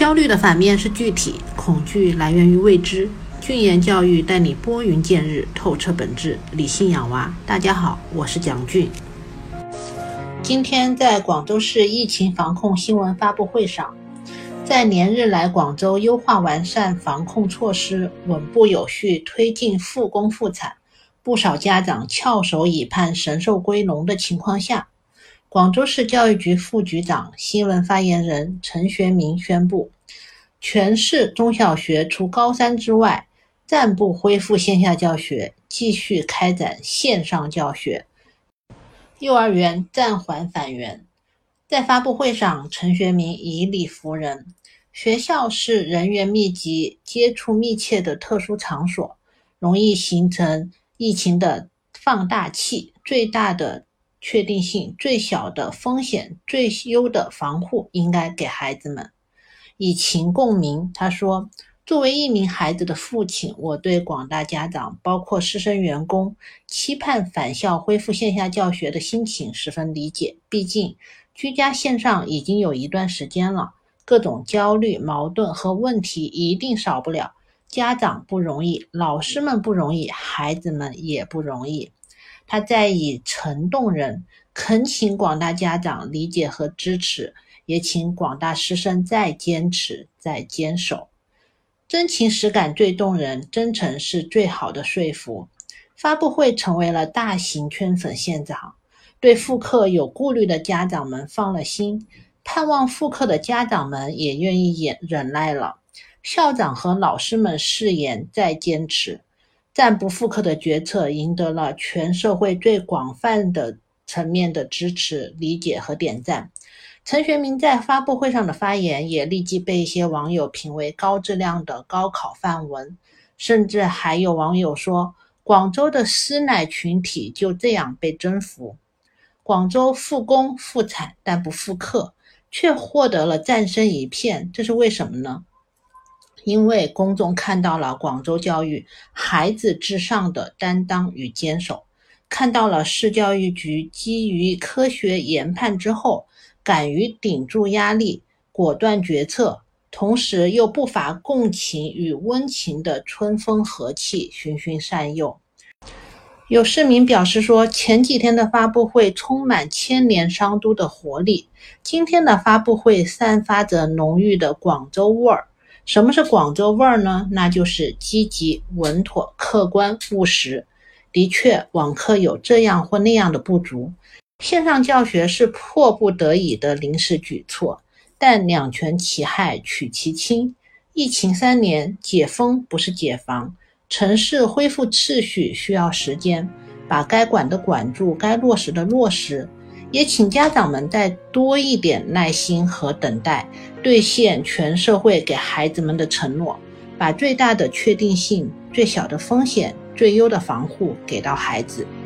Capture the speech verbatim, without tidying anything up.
焦虑的反面是具体，恐惧来源于未知。俊言教育带你拨云见日，透彻本质，理性养娃。大家好，我是蒋俊。今天在广州市疫情防控新闻发布会上，在连日来广州优化完善防控措施，稳步有序推进复工复产，不少家长翘首以盼神兽归笼的情况下，广州市教育局副局长、新闻发言人陈学明宣布，全市中小学除高三之外，暂不恢复线下教学，继续开展线上教学。幼儿园暂缓返园。在发布会上，陈学明以理服人，学校是人员密集、接触密切的特殊场所，容易形成疫情的放大器，最大的确定性、最小的风险、最优的防护应该给孩子们。以情共鸣，他说，作为一名孩子的父亲，我对广大家长，包括师生员工，期盼返校恢复线下教学的心情十分理解。毕竟，居家线上已经有一段时间了，各种焦虑、矛盾和问题一定少不了。家长不容易，老师们不容易，孩子们也不容易。他再以诚动人，恳请广大家长理解和支持，也请广大师生再坚持、再坚守。真情实感最动人，真诚是最好的说服。发布会成为了大型圈粉现场，对复课有顾虑的家长们放了心，盼望复课的家长们也愿意忍耐了。校长和老师们誓言再坚持，暂不复课的决策赢得了全社会最广泛的层面的支持、理解和点赞。陈学明在发布会上的发言也立即被一些网友评为高质量的高考范文，甚至还有网友说，广州的师奶群体就这样被征服。广州复工复产但不复课，却获得了赞声一片，这是为什么呢？因为公众看到了广州教育孩子至上的担当与坚守，看到了市教育局基于科学研判之后，敢于顶住压力，果断决策，同时又不乏共情与温情的春风和气循循善诱。有市民表示说，前几天的发布会充满千年商都的活力，今天的发布会散发着浓郁的广州味儿。什么是广州味儿呢？那就是积极、稳妥、客观、务实。的确，网课有这样或那样的不足，线上教学是迫不得已的临时举措，但两全其害取其轻。疫情三年，解封不是解防，城市恢复秩序需要时间，把该管的管住，该落实的落实。也请家长们再多一点耐心和等待，兑现全社会给孩子们的承诺，把最大的确定性、最小的风险、最优的防护给到孩子。